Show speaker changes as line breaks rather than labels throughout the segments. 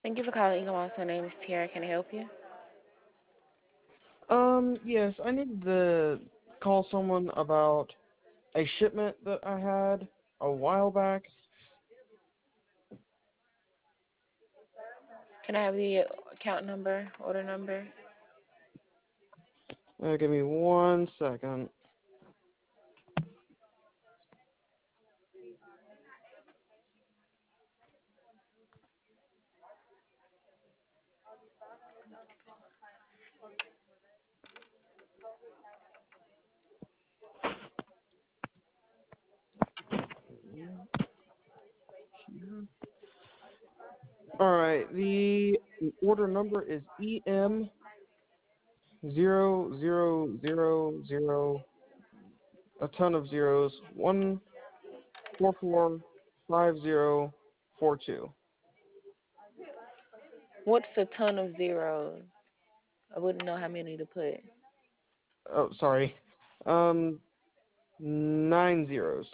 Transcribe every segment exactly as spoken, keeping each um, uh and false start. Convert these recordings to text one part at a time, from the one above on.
Thank you for calling Eagles. My name is Tiara. Can I help you?
Um, yes, I need to call someone about a shipment that I had a while back.
Can I have the account number, order number?
Uh, give me one second. All right, the order number is E M zero zero zero zero, a ton of zeros, one four four five zero four two.
What's a ton of zeros? I wouldn't know how many to put.
Oh, sorry. Um, nine zeros.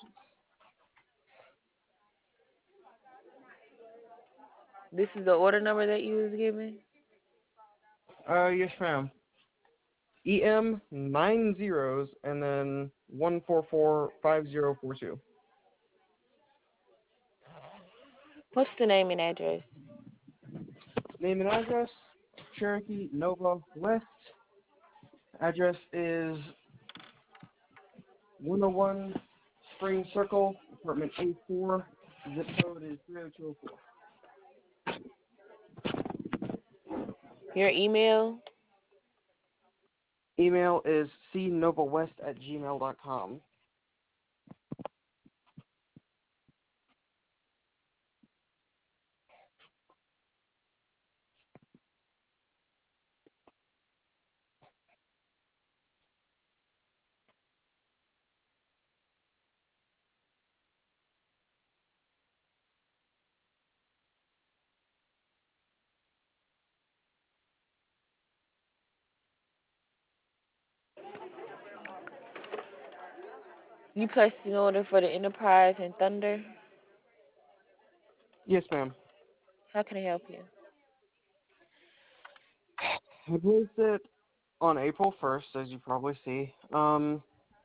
This is the order number that you was given?
Uh, yes, ma'am. E M nine zeros and then one four four five zero four two.
What's the name and address?
Name and address: Cherokee Nova West. Address is one oh one Spring Circle, apartment A four. Zip code is three oh two oh four.
Your email?
Email is cnovawest at gmail dot com.
You placed an order for the Enterprise and Thunder.
Yes, ma'am.
How can I help you?
I placed it on April first, as you probably see. Um,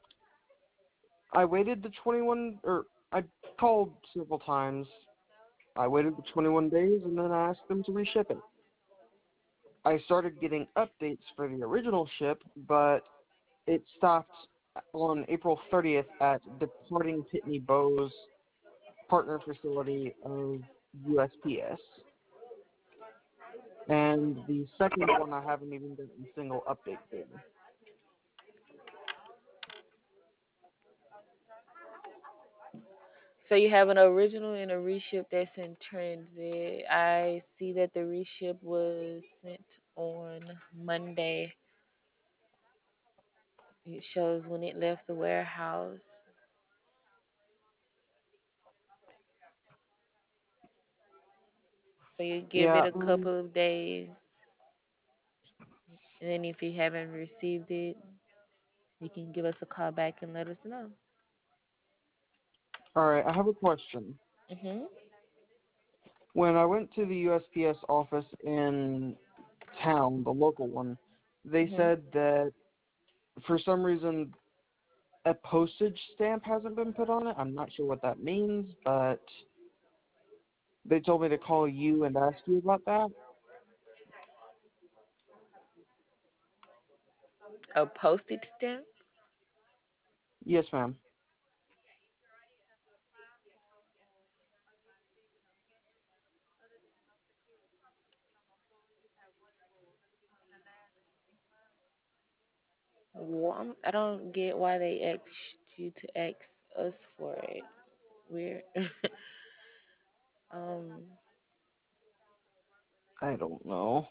I waited the twenty-one, or I called several times. I waited the twenty-one days, and then I asked them to reship it. I started getting updates for the original ship, but it stopped on April thirtieth at Departing Pitney Bowes partner facility of U S P S. And the second one, I haven't even gotten a single update for.
So you have an original and a reship that's in transit. I see that the reship was sent on Monday. It shows when it left the warehouse. So you give it
Yeah,
a
um,
couple of days, and then if you haven't received it, you can give us a call back and let us know.
all right, I have a question.
Mhm.
When I went to the U S P S office in town, the local one, they
Mhm.
said that for some reason a postage stamp hasn't been put on it. I'm not sure what that means, but they told me to call you and ask you about that.
A postage stamp.
Yes, ma'am.
Well, I'm- I don't get why they asked you to ask us for it. We're um
I don't know.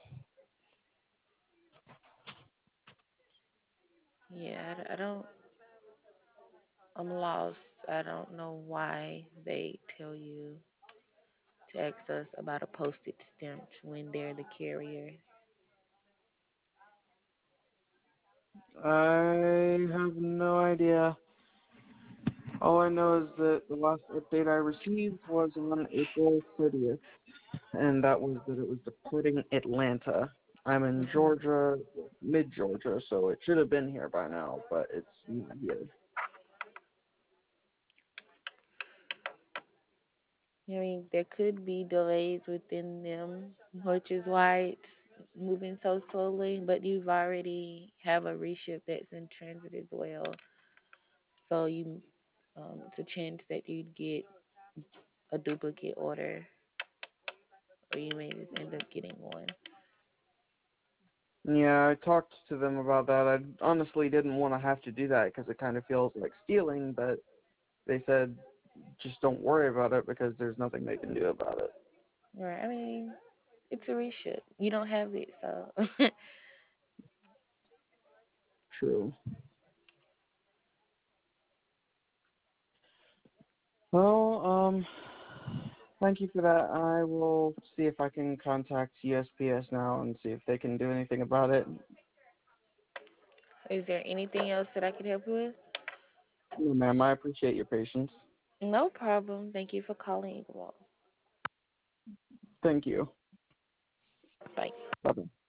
yeah. I, I don't. I'm lost. I don't know why they tell you to ask us about a postage stamp when they're the carrier.
I have no idea. All I know is that the last update I received was on April thirtieth. and that was that it was deporting Atlanta. I'm in
Mhm.
Georgia, mid Georgia, so it should have been here by now, but it's not here.
I mean, there could be delays within them, which is why it's moving so slowly. But you've already have a reship that's in transit as well, so you um, it's a chance that you'd get a duplicate order, or you may just end up getting one.
Yeah, I talked to them about that. I honestly didn't want to have to do that because it kind of feels like stealing, but they said just don't worry about it because there's nothing they can do about it.
Right? I mean, it's a reship. You don't have it, so
True. Well, um, thank you for that. I will see if I can contact U S P S now and see if they can do anything about it.
is there anything else that I could help you with?
No, ma'am, I appreciate your patience.
No problem. Thank you for calling Eagle.
Thank you.
Bye.
Bye-bye.